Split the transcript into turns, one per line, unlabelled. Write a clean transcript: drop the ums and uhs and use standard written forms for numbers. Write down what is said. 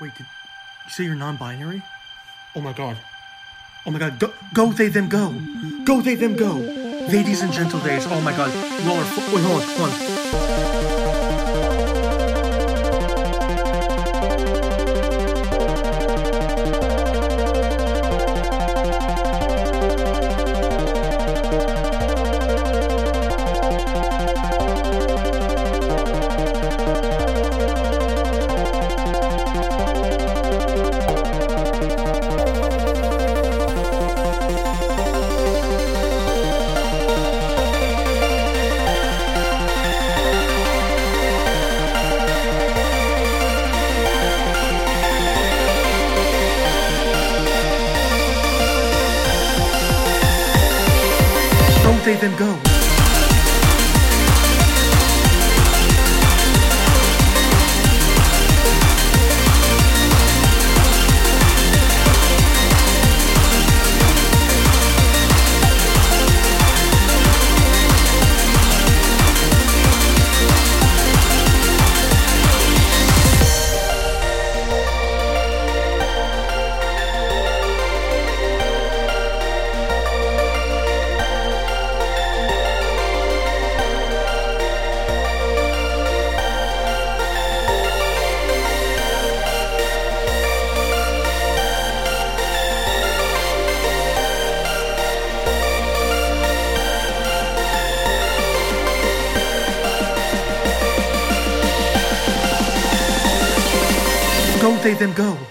Wait, did you say you're non-binary? Oh my god. Oh my god. Go they, them, go. Go they, them, go. Ladies and gentle days. Oh my god. Wait, hold on. Don't they, them, go. Go they, them, go.